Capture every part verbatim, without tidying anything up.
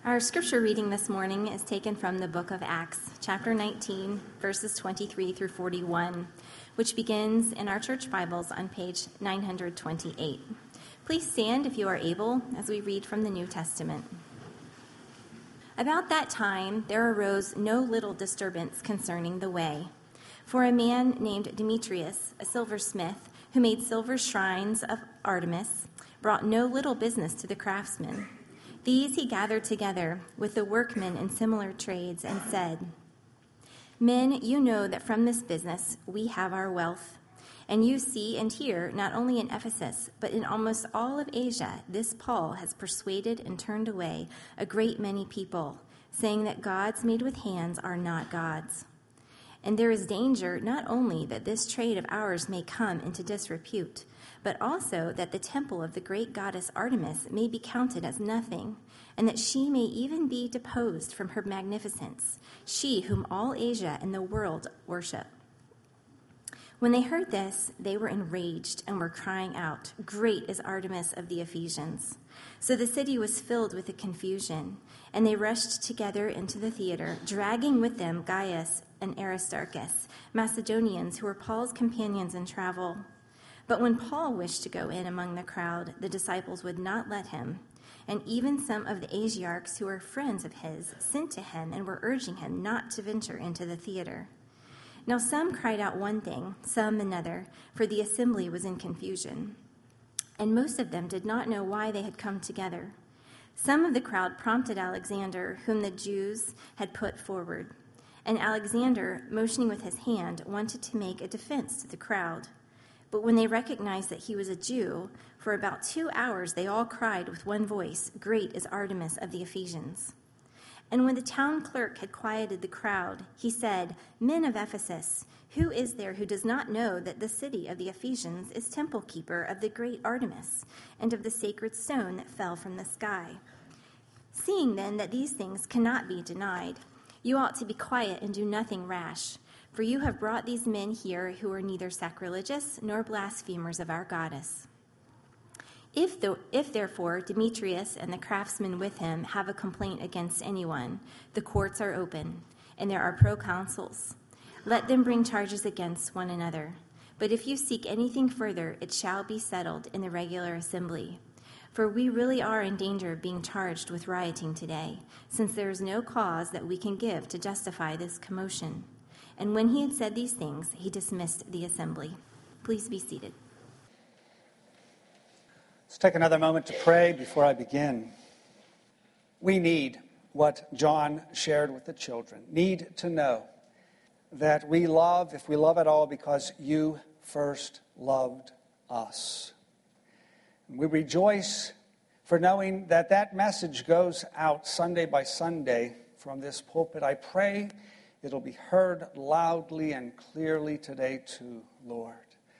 Our scripture reading this morning is taken from the book of Acts, chapter nineteen, verses twenty-three through forty-one, which begins in our church Bibles on page nine hundred twenty-eight. Please stand if you are able as we read from the New Testament. About that time there arose no little disturbance concerning the way. For a man named Demetrius, a silversmith, who made silver shrines of Artemis, brought no little business to the craftsmen. These he gathered together with the workmen in similar trades and said, "Men, you know that from this business we have our wealth. And you see and hear, not only in Ephesus, but in almost all of Asia, this Paul has persuaded and turned away a great many people, saying that gods made with hands are not gods. And there is danger not only that this trade of ours may come into disrepute, but also that the temple of the great goddess Artemis may be counted as nothing, and that she may even be deposed from her magnificence, she whom all Asia and the world worship." When they heard this, they were enraged and were crying out, "Great is Artemis of the Ephesians." So the city was filled with a confusion, and they rushed together into the theater, dragging with them Gaius and Aristarchus, Macedonians who were Paul's companions in travel. But when Paul wished to go in among the crowd, the disciples would not let him, and even some of the Asiarchs who were friends of his sent to him and were urging him not to venture into the theater. Now some cried out one thing, some another, for the assembly was in confusion, and most of them did not know why they had come together. Some of the crowd prompted Alexander, whom the Jews had put forward, and Alexander, motioning with his hand, wanted to make a defense to the crowd. But when they recognized that he was a Jew, for about two hours they all cried with one voice, "Great is Artemis of the Ephesians." And when the town clerk had quieted the crowd, he said, "Men of Ephesus, who is there who does not know that the city of the Ephesians is temple keeper of the great Artemis and of the sacred stone that fell from the sky? Seeing then that these things cannot be denied, you ought to be quiet and do nothing rash. For you have brought these men here who are neither sacrilegious nor blasphemers of our goddess. If, the, if therefore Demetrius and the craftsmen with him have a complaint against anyone, the courts are open, and there are proconsuls. Let them bring charges against one another. But if you seek anything further, it shall be settled in the regular assembly. For we really are in danger of being charged with rioting today, since there is no cause that we can give to justify this commotion." And when he had said these things, he dismissed the assembly. Please be seated. Let's take another moment to pray before I begin. We need what John shared with the children. Need to know that we love, if we love at all, because you first loved us. And we rejoice for knowing that that message goes out Sunday by Sunday from this pulpit. I pray it'll be heard loudly and clearly today too, Lord.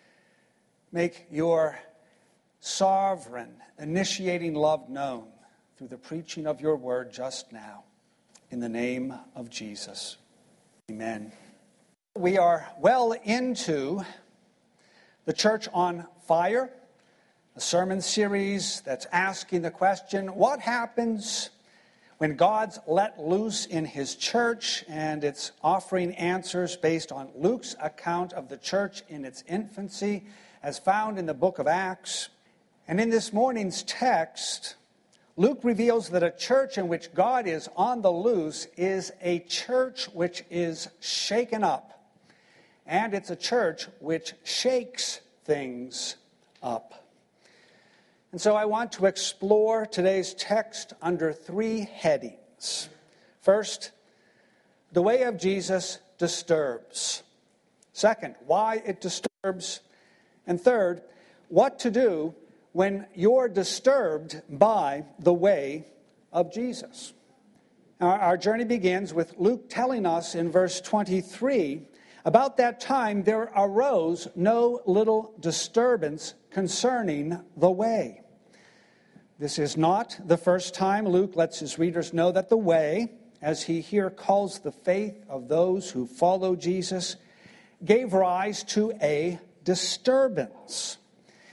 Make your sovereign, initiating love known through the preaching of your word just now. In the name of Jesus. Amen. We are well into the Church on Fire, a sermon series that's asking the question, what happens when God's let loose in his church? And it's offering answers based on Luke's account of the church in its infancy, as found in the book of Acts. And in this morning's text, Luke reveals that a church in which God is on the loose is a church which is shaken up. And it's a church which shakes things up. And so I want to explore today's text under three headings. First, the way of Jesus disturbs. Second, why it disturbs. And third, what to do when you're disturbed by the way of Jesus. Our, our journey begins with Luke telling us in verse twenty-three, about that time there arose no little disturbance concerning the way. This is not the first time Luke lets his readers know that the way, as he here calls the faith of those who follow Jesus, gave rise to a disturbance.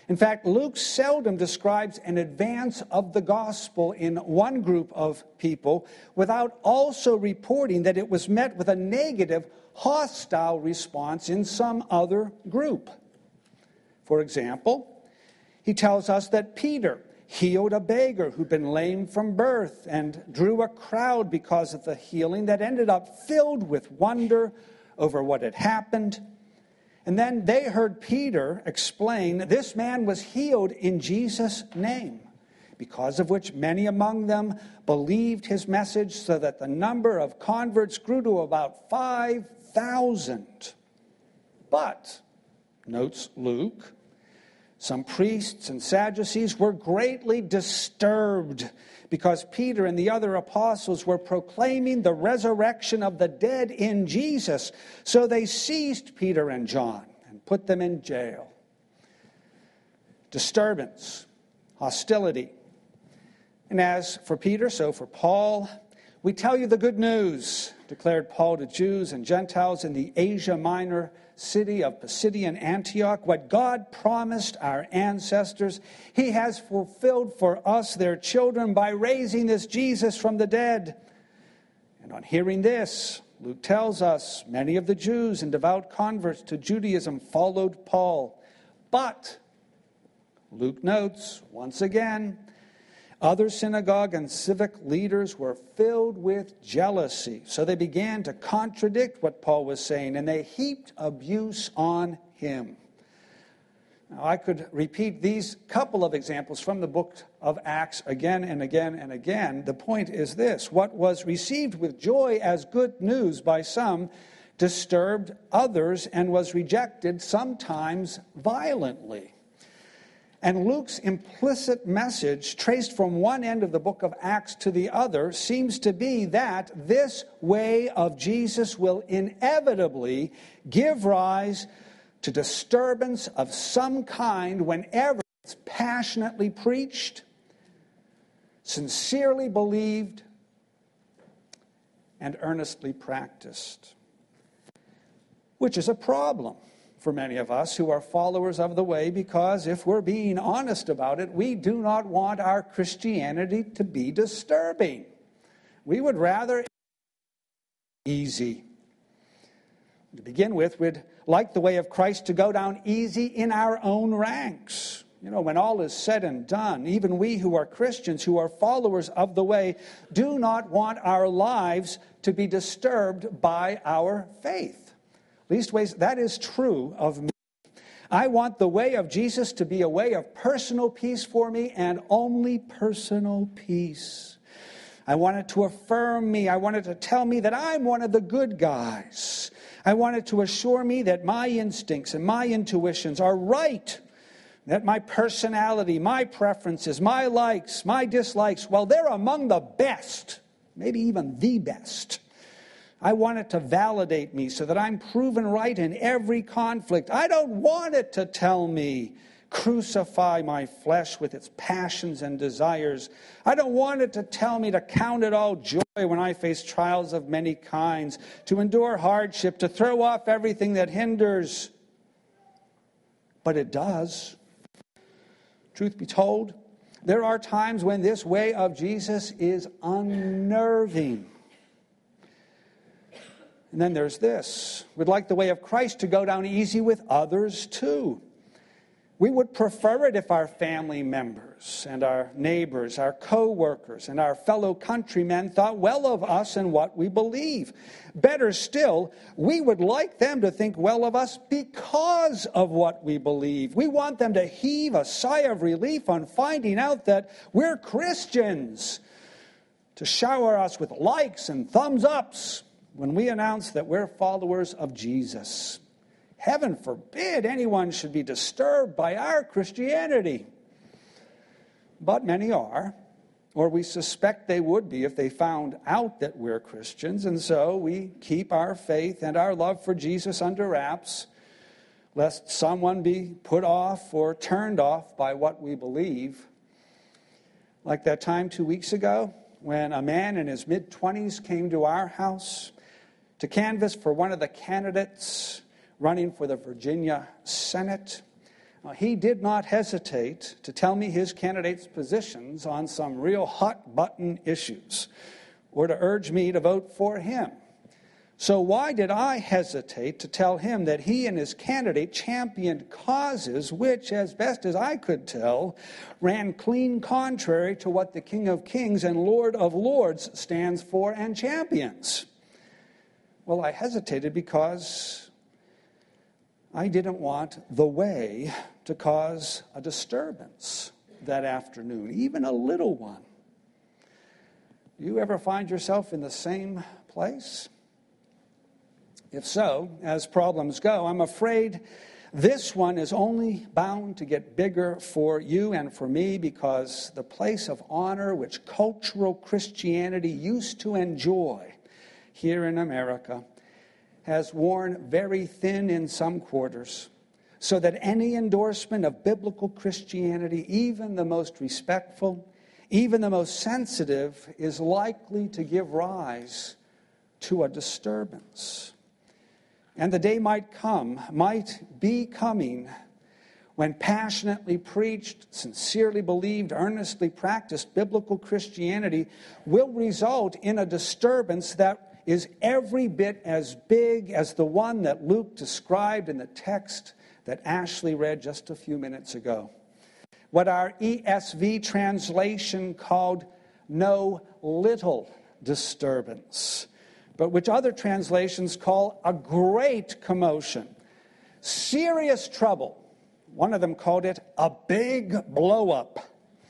In fact, Luke seldom describes an advance of the gospel in one group of people without also reporting that it was met with a negative, hostile response in some other group. For example, he tells us that Peter healed a beggar who'd been lame from birth and drew a crowd because of the healing that ended up filled with wonder over what had happened. And then they heard Peter explain this man was healed in Jesus' name, because of which many among them believed his message, so that the number of converts grew to about five thousand. But, notes Luke, some priests and Sadducees were greatly disturbed because Peter and the other apostles were proclaiming the resurrection of the dead in Jesus. So they seized Peter and John and put them in jail. Disturbance, hostility. And as for Peter, so for Paul, we tell you the good news, declared Paul to Jews and Gentiles in the Asia Minor city of Pisidian Antioch. What God promised our ancestors, he has fulfilled for us, their children, by raising this Jesus from the dead. And on hearing this, Luke tells us, many of the Jews and devout converts to Judaism followed Paul. But, Luke notes, once again, other synagogue and civic leaders were filled with jealousy. So they began to contradict what Paul was saying, and they heaped abuse on him. Now, I could repeat these couple of examples from the book of Acts again and again and again. The point is this: what was received with joy as good news by some disturbed others and was rejected, sometimes violently. And Luke's implicit message, traced from one end of the book of Acts to the other, seems to be that this way of Jesus will inevitably give rise to disturbance of some kind whenever it's passionately preached, sincerely believed, and earnestly practiced. Which is a problem for many of us who are followers of the way, because if we're being honest about it, we do not want our Christianity to be disturbing. We would rather easy. To begin with, we'd like the way of Christ to go down easy in our own ranks. You know, when all is said and done, even we who are Christians, who are followers of the way, do not want our lives to be disturbed by our faith. Leastways, that is true of me. I want the way of Jesus to be a way of personal peace for me, and only personal peace. I want it to affirm me. I want it to tell me that I'm one of the good guys. I want it to assure me that my instincts and my intuitions are right, that my personality, my preferences, my likes, my dislikes, well, they're among the best, maybe even the best. I want it to validate me so that I'm proven right in every conflict. I don't want it to tell me, crucify my flesh with its passions and desires. I don't want it to tell me to count it all joy when I face trials of many kinds, to endure hardship, to throw off everything that hinders. But it does. Truth be told, there are times when this way of Jesus is unnerving. And then there's this. We'd like the way of Christ to go down easy with others too. We would prefer it if our family members and our neighbors, our co-workers and our fellow countrymen thought well of us and what we believe. Better still, we would like them to think well of us because of what we believe. We want them to heave a sigh of relief on finding out that we're Christians, to shower us with likes and thumbs ups when we announce that we're followers of Jesus. Heaven forbid anyone should be disturbed by our Christianity. But many are, or we suspect they would be if they found out that we're Christians, and so we keep our faith and our love for Jesus under wraps, lest someone be put off or turned off by what we believe. Like that time two weeks ago when a man in his mid-twenties came to our house to canvass for one of the candidates running for the Virginia Senate. Now, he did not hesitate to tell me his candidate's positions on some real hot-button issues, or to urge me to vote for him. So why did I hesitate to tell him that he and his candidate championed causes which, as best as I could tell, ran clean contrary to what the King of Kings and Lord of Lords stands for and champions? Well, I hesitated because I didn't want the way to cause a disturbance that afternoon, even a little one. You ever find yourself in the same place? If so, as problems go, I'm afraid this one is only bound to get bigger for you and for me, because the place of honor which cultural Christianity used to enjoy here in America has worn very thin in some quarters, so that any endorsement of biblical Christianity, even the most respectful, even the most sensitive, is likely to give rise to a disturbance. And the day might come, might be coming, when passionately preached, sincerely believed, earnestly practiced biblical Christianity will result in a disturbance that is every bit as big as the one that Luke described in the text that Ashley read just a few minutes ago. What our E S V translation called no little disturbance, but which other translations call a great commotion, serious trouble. One of them called it a big blow-up.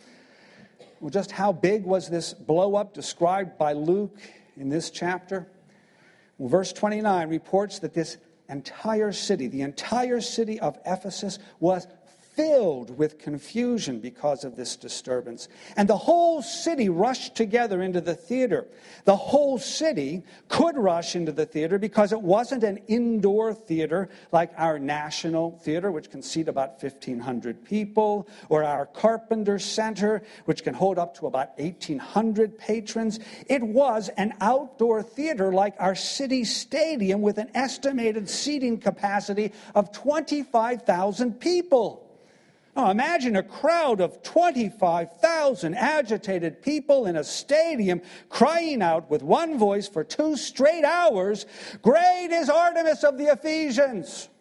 Well, just how big was this blow-up described by Luke in this chapter? Well, verse twenty-nine reports that this entire city, the entire city of Ephesus, was filled with confusion because of this disturbance. And the whole city rushed together into the theater. The whole city could rush into the theater because it wasn't an indoor theater like our National Theater, which can seat about fifteen hundred people, or our Carpenter Center, which can hold up to about eighteen hundred patrons. It was an outdoor theater like our city stadium, with an estimated seating capacity of twenty-five thousand people. Now, imagine a crowd of twenty-five thousand agitated people in a stadium crying out with one voice for two straight hours, "Great is Artemis of the Ephesians!"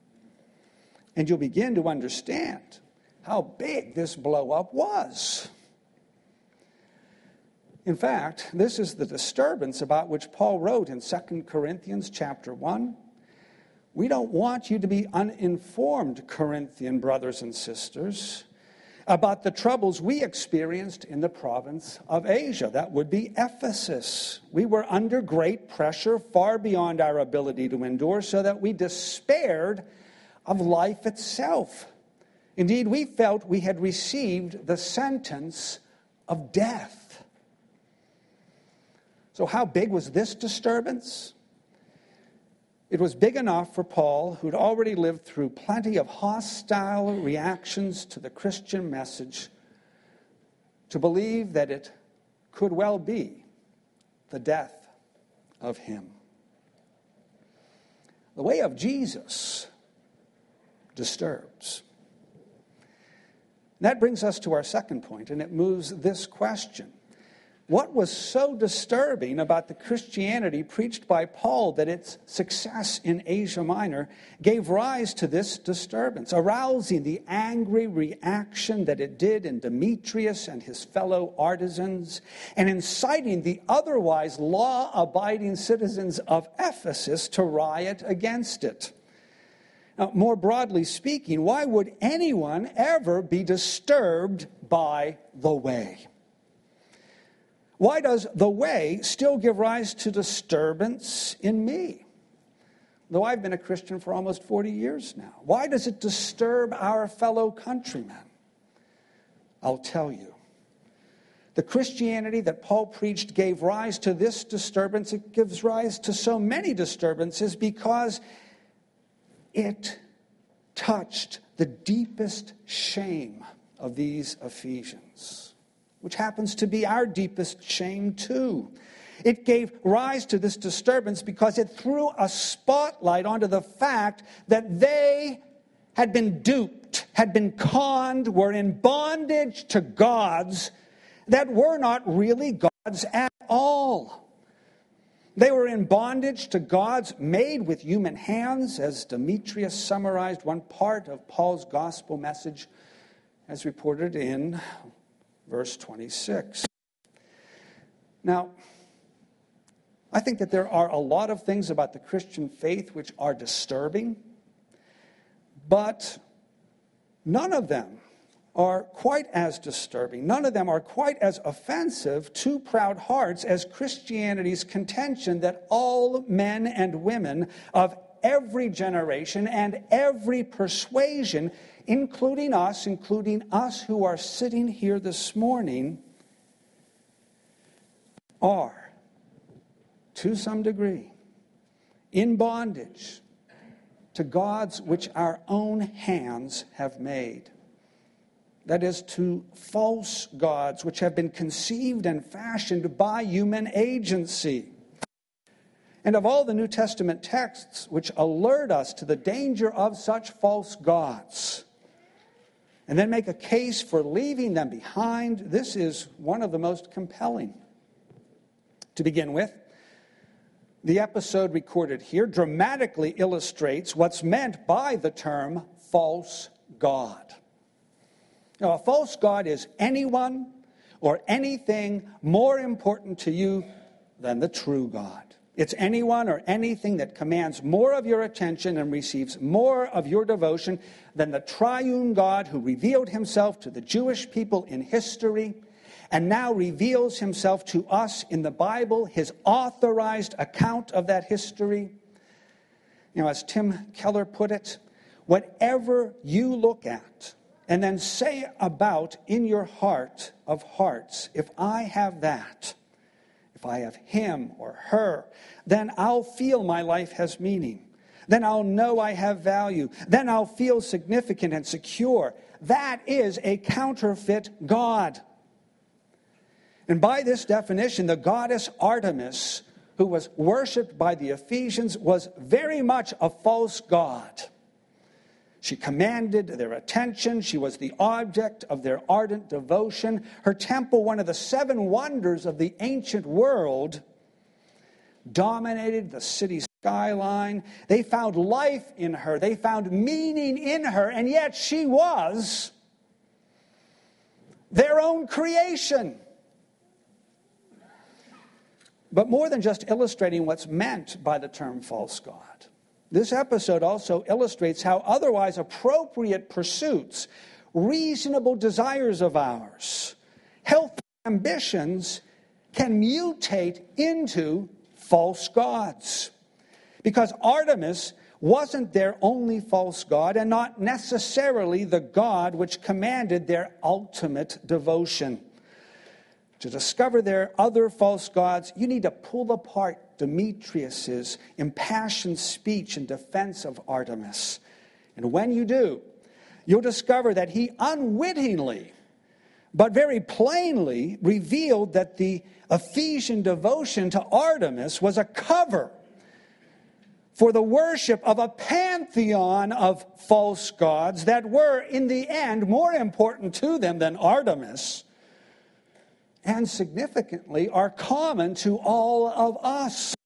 And you'll begin to understand how big this blow-up was. In fact, this is the disturbance about which Paul wrote in Second Corinthians chapter one. We don't want you to be uninformed, Corinthian brothers and sisters, about the troubles we experienced in the province of Asia. That would be Ephesus. We were under great pressure, far beyond our ability to endure, so that we despaired of life itself. Indeed, we felt we had received the sentence of death. So how big was this disturbance? It was big enough for Paul, who'd already lived through plenty of hostile reactions to the Christian message, to believe that it could well be the death of him. The way of Jesus disturbs. That brings us to our second point, and it moves this question. What was so disturbing about the Christianity preached by Paul that its success in Asia Minor gave rise to this disturbance, arousing the angry reaction that it did in Demetrius and his fellow artisans, and inciting the otherwise law-abiding citizens of Ephesus to riot against it? Now, more broadly speaking, why would anyone ever be disturbed by the way? Why does the way still give rise to disturbance in me? Though I've been a Christian for almost forty years now. Why does it disturb our fellow countrymen? I'll tell you. The Christianity that Paul preached gave rise to this disturbance. It gives rise to so many disturbances because it touched the deepest shame of these Ephesians, which happens to be our deepest shame too. It gave rise to this disturbance because it threw a spotlight onto the fact that they had been duped duped, had been conned, were in bondage to gods that were not really gods at all. They were in bondage to gods made with human hands, as Demetrius summarized one part of Paul's gospel message as reported in verse twenty-six. Now, I think that there are a lot of things about the Christian faith which are disturbing, but none of them are quite as disturbing. None of them are quite as offensive to proud hearts as Christianity's contention that all men and women of every generation and every persuasion, including us, including us who are sitting here this morning, are, to some degree, in bondage to gods which our own hands have made. That is, to false gods which have been conceived and fashioned by human agency. And of all the New Testament texts which alert us to the danger of such false gods, and then make a case for leaving them behind, this is one of the most compelling. To begin with, the episode recorded here dramatically illustrates what's meant by the term false god. Now, a false god is anyone or anything more important to you than the true God. It's anyone or anything that commands more of your attention and receives more of your devotion than the triune God who revealed himself to the Jewish people in history and now reveals himself to us in the Bible, his authorized account of that history. You know, as Tim Keller put it, whatever you look at and then say about in your heart of hearts, if I have that, if I have him or her, then I'll feel my life has meaning. Then I'll know I have value. Then I'll feel significant and secure. That is a counterfeit God. And by this definition, the goddess Artemis, who was worshipped by the Ephesians, was very much a false god. She commanded their attention. She was the object of their ardent devotion. Her temple, one of the seven wonders of the ancient world, dominated the city skyline. They found life in her. They found meaning in her. And yet she was their own creation. But more than just illustrating what's meant by the term false god, this episode also illustrates how otherwise appropriate pursuits, reasonable desires of ours, healthy ambitions can mutate into false gods. Because Artemis wasn't their only false god and not necessarily the god which commanded their ultimate devotion. To discover their other false gods, you need to pull apart Demetrius's impassioned speech in defense of Artemis. And when you do, you'll discover that he unwittingly, but very plainly, revealed that the Ephesian devotion to Artemis was a cover for the worship of a pantheon of false gods that were, in the end, more important to them than Artemis, and significantly are common to all of us.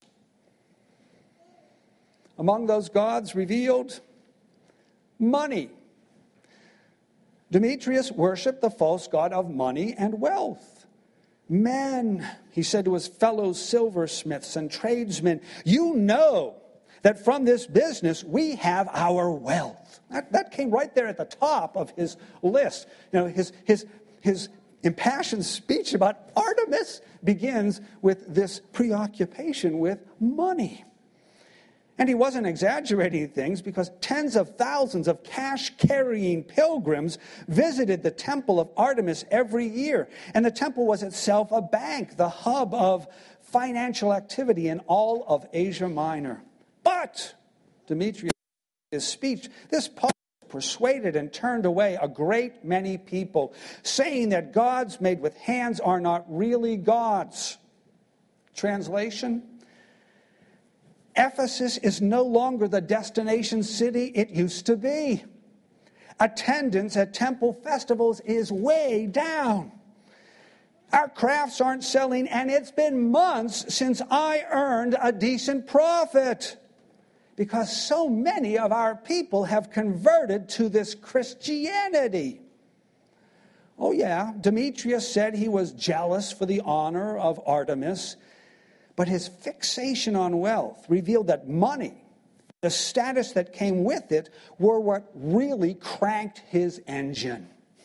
Among those gods revealed, money. Demetrius worshipped the false god of money and wealth. Men, he said to his fellow silversmiths and tradesmen, you know that from this business we have our wealth. That, that came right there at the top of his list. You know, his his his impassioned speech about Artemis begins with this preoccupation with money. And he wasn't exaggerating things, because tens of thousands of cash-carrying pilgrims visited the temple of Artemis every year. And the temple was itself a bank, the hub of financial activity in all of Asia Minor. But Demetrius' speech, this Paul persuaded and turned away a great many people, saying that gods made with hands are not really gods. Translation: Ephesus is no longer the destination city it used to be. Attendance at temple festivals is way down. Our crafts aren't selling, and it's been months since I earned a decent profit, because so many of our people have converted to this Christianity. Oh yeah, Demetrius said he was jealous for the honor of Artemis, but his fixation on wealth revealed that money, the status that came with it, were what really cranked his engine.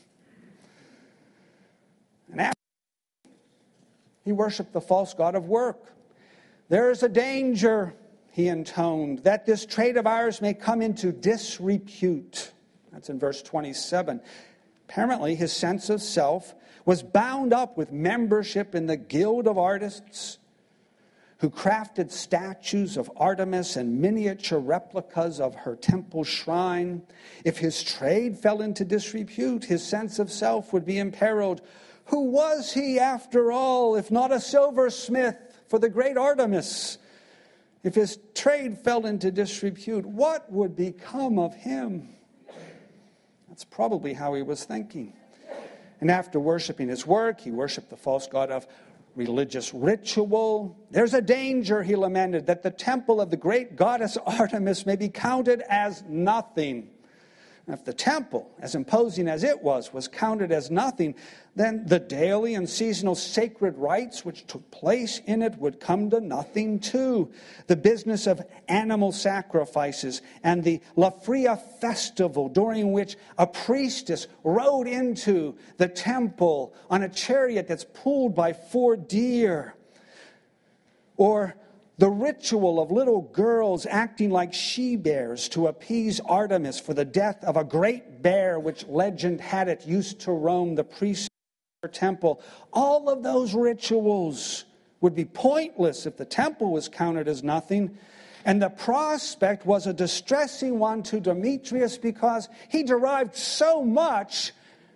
And after he worshiped the false god of work. There is a danger, he intoned, that this trade of ours may come into disrepute. That's in verse twenty-seven. Apparently, his sense of self was bound up with membership in the Guild of Artists, who crafted statues of Artemis and miniature replicas of her temple shrine. If his trade fell into disrepute, his sense of self would be imperiled. Who was he, after all, if not a silversmith for the great Artemis? If his trade fell into disrepute, what would become of him? That's probably how he was thinking. And after worshiping his work, he worshiped the false god of religious ritual. There's a danger, he lamented, that the temple of the great goddess Artemis may be counted as nothing. And if the temple, as imposing as it was, was counted as nothing, then the daily and seasonal sacred rites which took place in it would come to nothing too. The business of animal sacrifices and the La Fria festival, during which a priestess rode into the temple on a chariot that's pulled by four deer. Or the ritual of little girls acting like she-bears to appease Artemis for the death of a great bear, which legend had it used to roam the priest's temple. All of those rituals would be pointless if the temple was counted as nothing. And the prospect was a distressing one to Demetrius, because he derived so much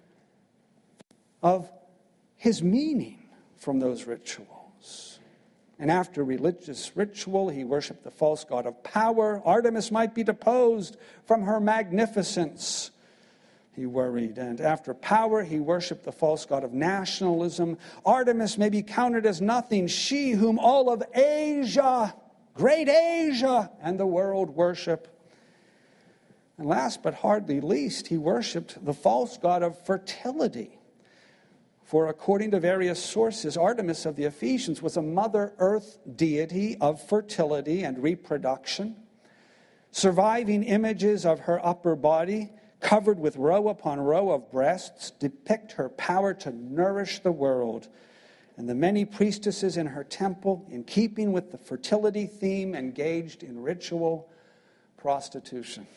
of his meaning from those rituals. And after religious ritual, he worshipped the false god of power. Artemis might be deposed from her magnificence, he worried. And after power, he worshipped the false god of nationalism. Artemis may be counted as nothing, she whom all of Asia, great Asia, and the world worship. And last but hardly least, he worshipped the false god of fertility. For according to various sources, Artemis of the Ephesians was a Mother Earth deity of fertility and reproduction. Surviving images of her upper body, covered with row upon row of breasts, depict her power to nourish the world. And the many priestesses in her temple, in keeping with the fertility theme, engaged in ritual prostitution.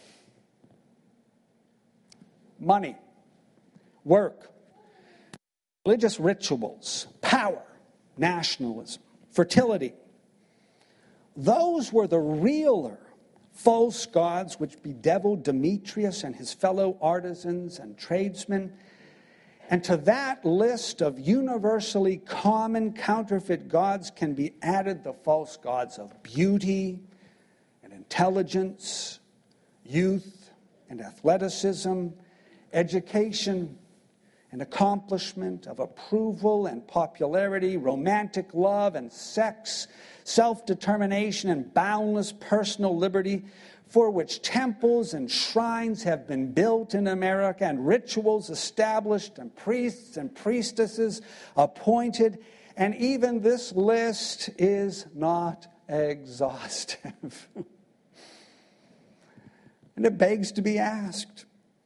Money, work, religious rituals, power, nationalism, fertility. Those were the realer false gods which bedeviled Demetrius and his fellow artisans and tradesmen. And to that list of universally common counterfeit gods can be added the false gods of beauty and intelligence, youth and athleticism, education and accomplishment, of approval and popularity, romantic love and sex, self-determination and boundless personal liberty, for which temples and shrines have been built in America, and rituals established, and priests and priestesses appointed. And even this list is not exhaustive. And it begs to be asked,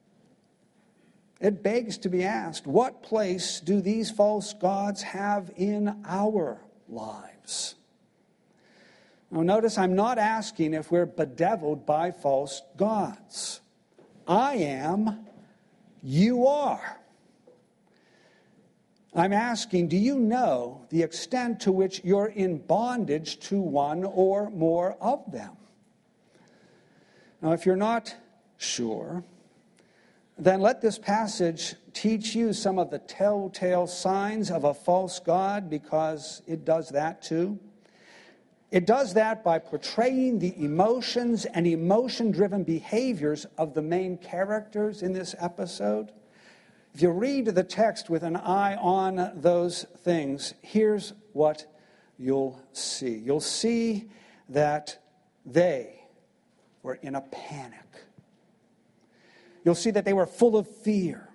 It begs to be asked, what place do these false gods have in our lives? Now notice, I'm not asking if we're bedeviled by false gods. I am, you are. I'm asking, do you know the extent to which you're in bondage to one or more of them? Now, if you're not sure, then let this passage teach you some of the telltale signs of a false god, because it does that too. It does that by portraying the emotions and emotion-driven behaviors of the main characters in this episode. If you read the text with an eye on those things, here's what you'll see. You'll see that they were in a panic. You'll see that they were full of fear,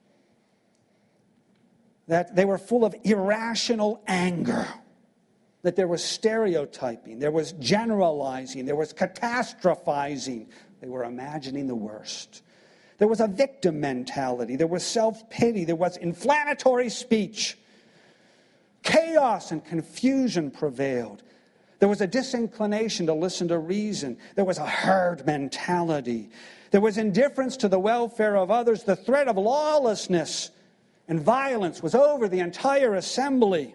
that they were full of irrational anger, that there was stereotyping, there was generalizing, there was catastrophizing. They were imagining the worst. There was a victim mentality, there was self-pity, there was inflammatory speech. Chaos and confusion prevailed. There was a disinclination to listen to reason. There was a herd mentality. There was indifference to the welfare of others. The threat of lawlessness and violence was over the entire assembly.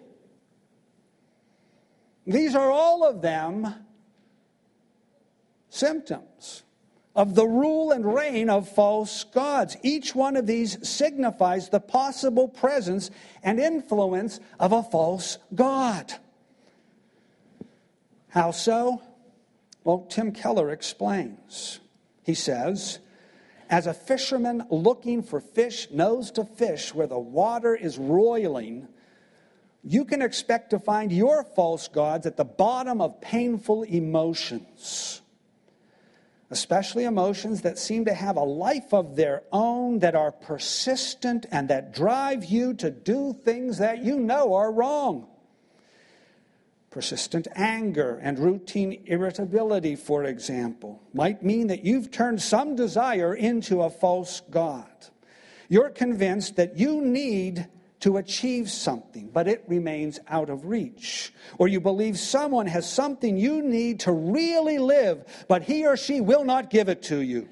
These are all of them symptoms of the rule and reign of false gods. Each one of these signifies the possible presence and influence of a false god. How so? Well, Tim Keller explains. He says, as a fisherman looking for fish knows to fish where the water is roiling, you can expect to find your false gods at the bottom of painful emotions, especially emotions that seem to have a life of their own, that are persistent and that drive you to do things that you know are wrong. Persistent anger and routine irritability, for example, might mean that you've turned some desire into a false god. You're convinced that you need to achieve something, but it remains out of reach. Or you believe someone has something you need to really live, but he or she will not give it to you.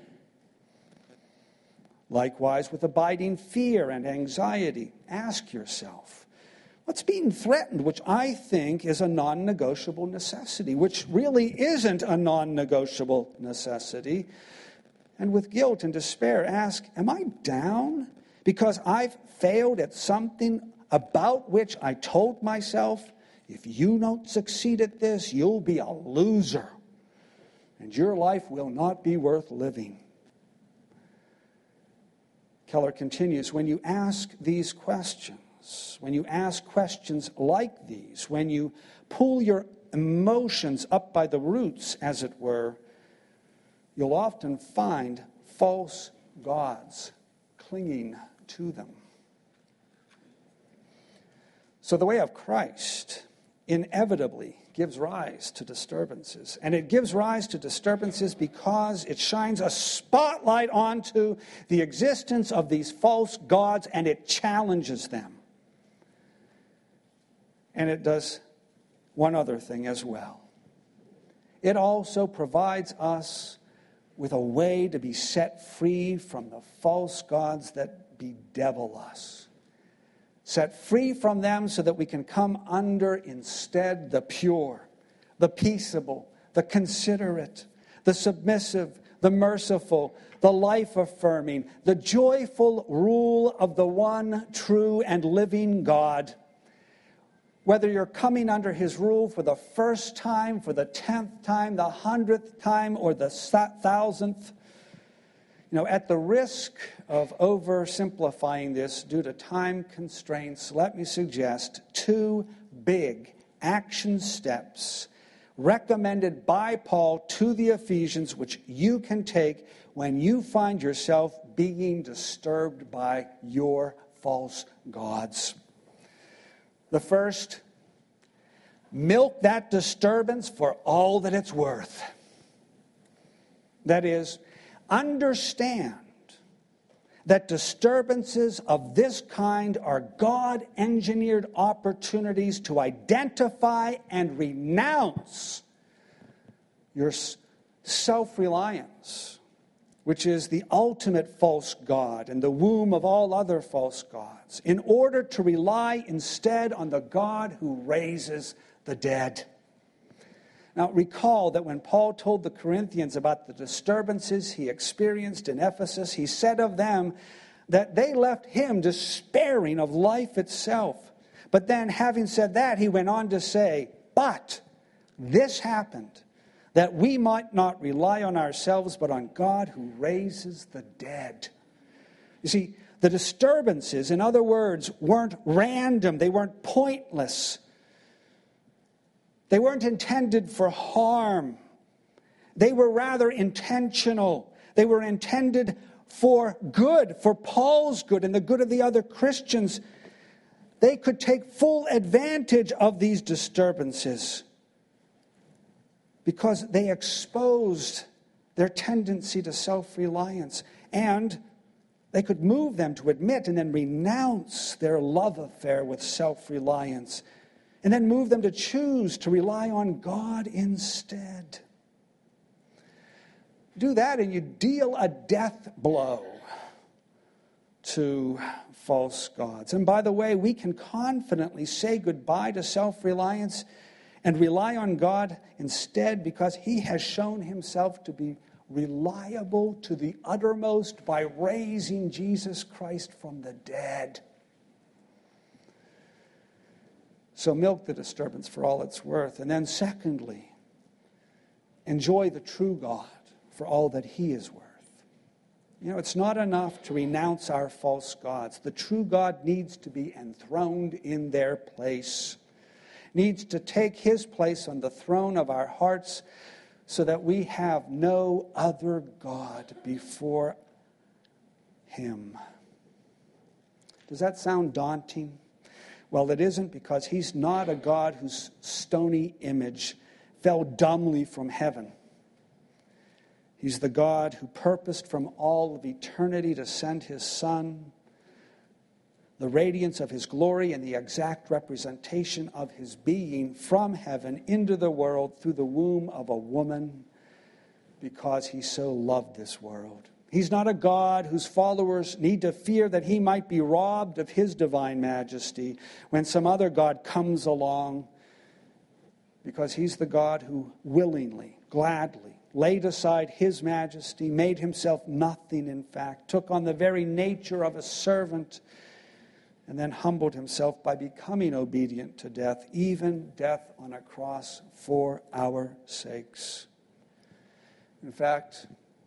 Likewise, with abiding fear and anxiety, ask yourself, what's being threatened, which I think is a non-negotiable necessity, which really isn't a non-negotiable necessity? And with guilt and despair, ask, am I down because I've failed at something about which I told myself, if you don't succeed at this, you'll be a loser, and your life will not be worth living? Keller continues, when you ask these questions, when you ask questions like these, when you pull your emotions up by the roots, as it were, you'll often find false gods clinging to them. So the way of Christ inevitably gives rise to disturbances. And it gives rise to disturbances because it shines a spotlight onto the existence of these false gods, and it challenges them. And it does one other thing as well. It also provides us with a way to be set free from the false gods that bedevil us. Set free from them so that we can come under instead the pure, the peaceable, the considerate, the submissive, the merciful, the life-affirming, the joyful rule of the one true and living God. Whether you're coming under his rule for the first time, for the tenth time, the hundredth time, or the thousandth, you know, at the risk of oversimplifying this due to time constraints, let me suggest two big action steps recommended by Paul to the Ephesians, which you can take when you find yourself being disturbed by your false gods. The first, milk that disturbance for all that it's worth. That is, understand that disturbances of this kind are God-engineered opportunities to identify and renounce your self-reliance, which is the ultimate false god and the womb of all other false gods, in order to rely instead on the God who raises the dead. Now, recall that when Paul told the Corinthians about the disturbances he experienced in Ephesus, he said of them that they left him despairing of life itself. But then, having said that, he went on to say, but This happened that we might not rely on ourselves, but on God who raises the dead. You see, the disturbances, in other words, weren't random. They weren't pointless. They weren't intended for harm. They were rather intentional. They were intended for good, for Paul's good and the good of the other Christians. They could take full advantage of these disturbances because they exposed their tendency to self-reliance, and they could move them to admit and then renounce their love affair with self-reliance, and then move them to choose to rely on God instead. Do that and you deal a death blow to false gods. And by the way, we can confidently say goodbye to self-reliance and rely on God instead, because he has shown himself to be reliable to the uttermost by raising Jesus Christ from the dead. So milk the disturbance for all it's worth. And then secondly, enjoy the true God for all that he is worth. You know, it's not enough to renounce our false gods. The true God needs to be enthroned in their place, needs to take his place on the throne of our hearts, so that we have no other God before him. Does that sound daunting? Well, it isn't, because he's not a God whose stony image fell dumbly from heaven. He's the God who purposed from all of eternity to send his Son, the radiance of his glory and the exact representation of his being, from heaven into the world through the womb of a woman, because he so loved this world. He's not a God whose followers need to fear that he might be robbed of his divine majesty when some other God comes along, because he's the God who willingly, gladly laid aside his majesty, made himself nothing, in fact, took on the very nature of a servant, and then humbled himself by becoming obedient to death, even death on a cross for our sakes. In fact,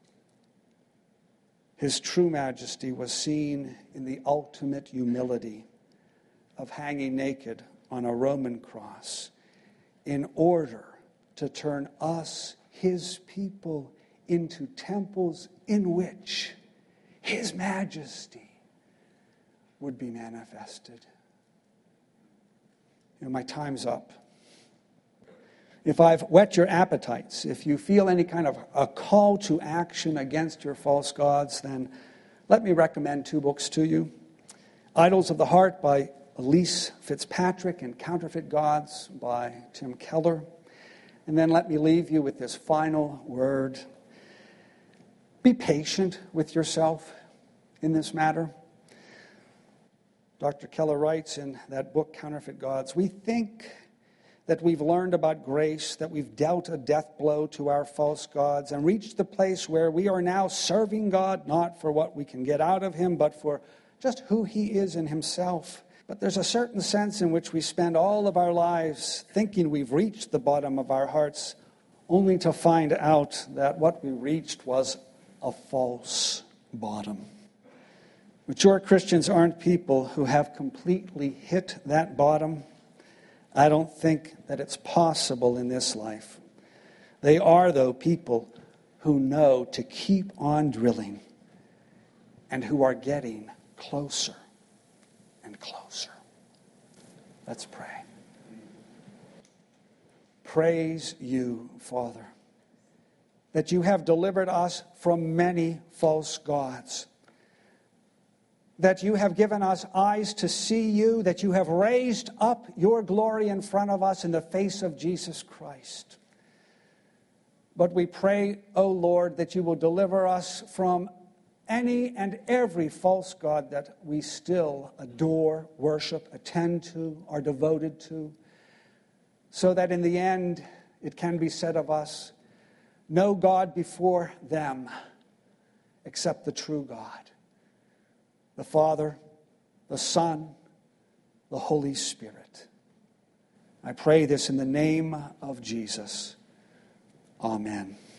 his true majesty was seen in the ultimate humility of hanging naked on a Roman cross in order to turn us, his people, into temples in which his majesty would be manifested. You know, my time's up. If I've whet your appetites, if you feel any kind of a call to action against your false gods, then let me recommend two books to you. Idols of the Heart by Elise Fitzpatrick and Counterfeit Gods by Tim Keller. And then let me leave you with this final word. Be patient with yourself in this matter. Doctor Keller writes in that book, Counterfeit Gods, we think that we've learned about grace, that we've dealt a death blow to our false gods and reached the place where we are now serving God, not for what we can get out of him, but for just who he is in himself. But there's a certain sense in which we spend all of our lives thinking we've reached the bottom of our hearts, only to find out that what we reached was a false bottom. Mature Christians aren't people who have completely hit that bottom. I don't think that it's possible in this life. They are, though, people who know to keep on drilling and who are getting closer and closer. Let's pray. Praise you, Father, that you have delivered us from many false gods, that you have given us eyes to see you, that you have raised up your glory in front of us in the face of Jesus Christ. But we pray, O Lord, that you will deliver us from any and every false god that we still adore, worship, attend to, are devoted to, so that in the end it can be said of us, no God before them except the true God, the Father, the Son, the Holy Spirit. I pray this in the name of Jesus. Amen.